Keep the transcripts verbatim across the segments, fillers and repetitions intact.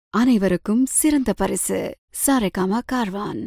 அனைவருக்கும் சிறந்த பரிசு சாரேகாமா கார்வான்.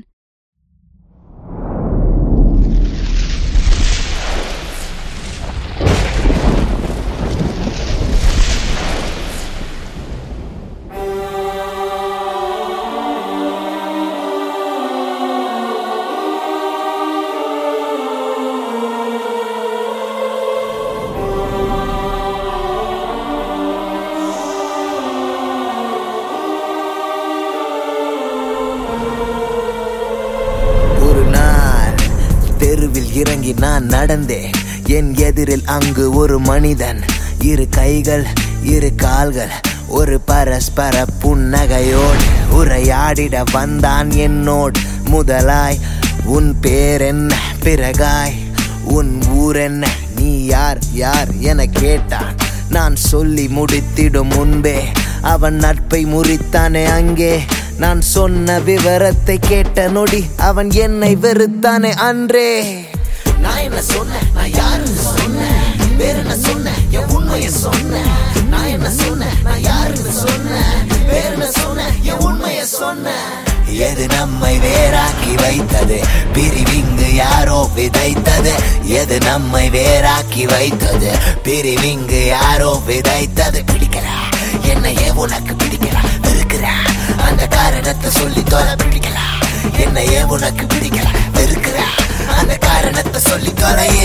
தெருவில் இறங்கி நான் நடந்தேன். என் எதிரில் அங்கு ஒரு மனிதன். இரு கைகள் இரு கால்கள் ஒரு பரஸ்பர புன்னகையோடு உரையாடிட வந்தான் என்னோடு. முதலாய் உன் பேர் என்ன, பிறகாய் உன் ஊர் என்ன, நீ யார் யார் என கேட்டான். நான் சொல்லி முடித்திடும் முன்பே அவன் நட்பை முறித்தானே அங்கே. நான் சொன்ன விவரத்தை கேட்ட நொடி அவன் என்னை வெறுத்தானே அன்றே. நான் என்ன சொன்னேன், நான் யாருன்னு சொன்னேன், வேற என்ன சொன்னேன், என் உண்மையை சொன்னேன். நான் என்ன சொன்னேன், நான் யாருன்னு சொன்னேன், வேற என்ன சொன்னேன், என் உண்மையை சொன்னேன். எது நம்மை வேறாக்கி வைத்தது, பிரிவிங்கு யாரோ விதைத்தது. எது நம்மை வேறாக்கி வைத்தது, பிரிவிங்கு யாரோ விதைத்தது. பிடிக்கல என்னையே உனக்கு பிடிக்கல, இருக்கிற அந்த காரணத்தை சொல்லி தோல. பிடிக்கல என்னையே உனக்கு பிடிக்கல, இருக்கிற அந்த காரணத்தை சொல்லி தோலைய.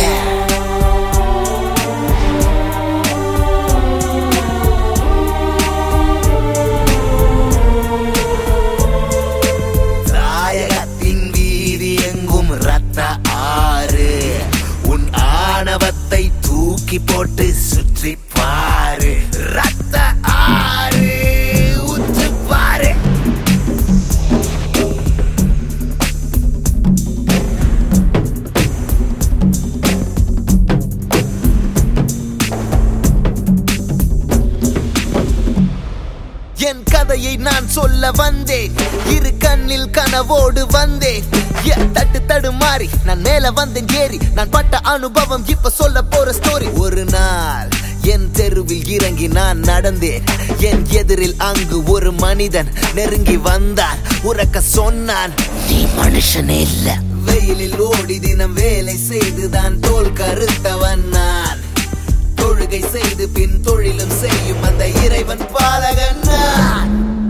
தாயகத்தின் வீதி எங்கும் ரத்த ஆறு. உன் ஆணவத்தை தூக்கி போட்டு சுற்றி பாரு. ரத்த ஆறு உற்று பாரு. என் கதையை நான் சொல்ல வந்தேன். இரு கண்ணில் கனவோடு வந்தேன். தட்டு தடு மாறி நான் மேல வந்தேன் ஏறி. நான் பட்ட அனுபவம் இப்ப சொல்ல போற ஸ்டோரி. ஒரு நாள் என் தெருவில் இறங்கி நான் நடந்தேன். என் எதிரில் அங்கு ஒரு மனிதன் நெருங்கி வந்தான். உறக்க சொன்னான், நீ மனுஷனே இல்ல. வெயிலில் ஓடி தினம் வேலை செய்துதான் தோல் கருத்தவன் நான். தொழுகை செய்து பின் தொழிலும் செய்யும் அந்த இறைவன் பாலகன் நான்.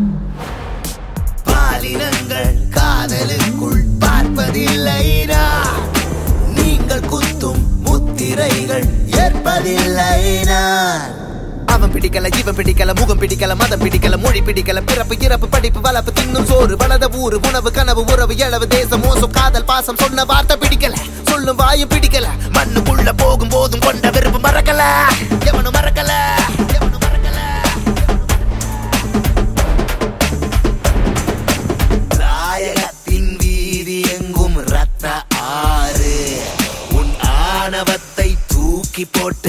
பாலினங்கள் காதலுக்குள் பார்ப்பதில்லை நான். நீங்கள் குத்தும் முத்திரைகள் ஏற்பதில்லை நான். அவன் பிடிக்கல, இவன் பிடிக்கல, முகம் பிடிக்கல, மதம் பிடிக்கல, மொழி பிடிக்கல, பிறப்பு இறப்பு படிப்பு வளர்ப்பு தின்னும் சோறு வளத ஊரு உணவு கனவு உறவு எளவு தேசம் மோசம் காதல் பாசம் சொன்ன வார்த்தை பிடிக்கல. சொல்லும் வாயும் பிடிக்கல, மண்ணுக்குள்ள போகும் போதும் கொண்ட விருப்பம் மறக்கல. எவனும் மறக்கல, எவனும் மறக்கல. தாயகத்தின் வீதி எங்கும் ரத்த ஆறு. உன் ஆணவத்தை தூக்கி போட்டு